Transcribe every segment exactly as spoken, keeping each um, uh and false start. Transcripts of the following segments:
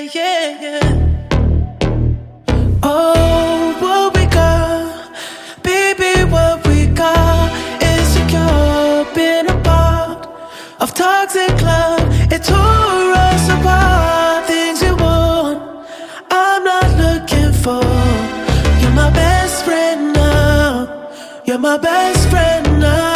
yeah, yeah. Oh, what we got, baby, what we got is secure. Been a part of toxic love, it tore us apart. Things you want, I'm not looking for. You're my best friend now. You're my best friend now.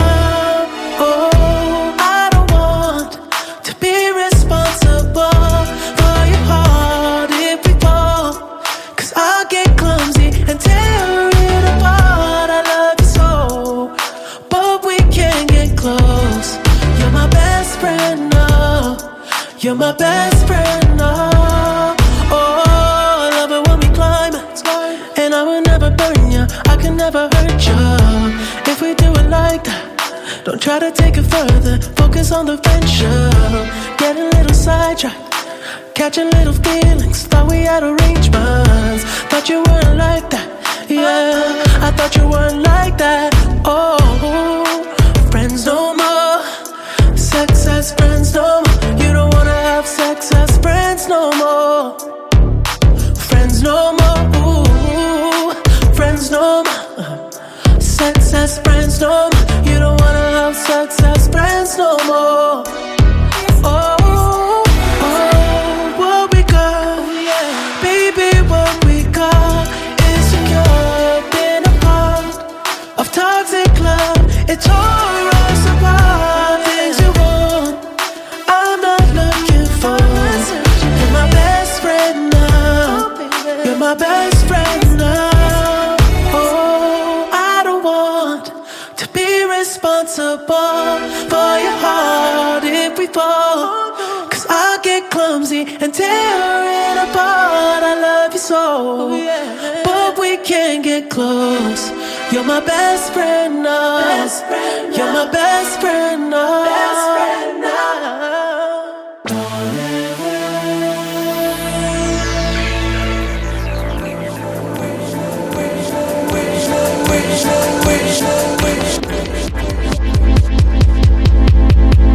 Oh, I don't want to be responsible for your heart if we fall, 'cause I'll get clumsy and tear it apart. I love you so, but we can't get close. You're my best friend now. You're my best friend now. Oh, I love it when we climax, and I will never burn you. I can never hurt you if we do it like that. Don't try to take it further. Focus on the friendship. Getting a little sidetracked, catching little feelings. Thought we had arrangements. Thought you weren't like that. Yeah, I thought you weren't like that. Oh, friends no more. Sex as friends no more. You don't wanna have sex as friends no more. Friends no more. Ooh, friends no more. Sex as friends no more. You don't wanna have sex as friends no more. Oh, oh, what we got, baby, what we got is secure. Been a part of toxic love, it tore us apart. Things you want, I'm not looking for. You're my best friend now. You're my best friend now. Oh, I don't want to be responsible for your heart if we fall, 'cause I'll get clumsy and tear it apart. I love you so, but we can't get close. You're my best friend now. You're my best friend now.